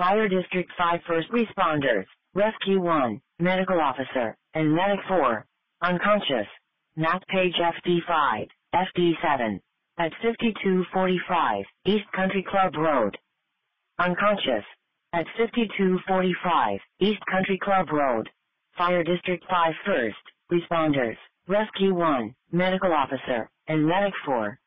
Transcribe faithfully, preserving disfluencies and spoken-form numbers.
Fire District five First Responders, Rescue one, Medical Officer, and Medic four. Unconscious. Map page F D five, F D seven. At fifty-two forty-five, East Country Club Road. Unconscious. At fifty-two forty-five, East Country Club Road. Fire District five First Responders, Rescue one, Medical Officer, and Medic four.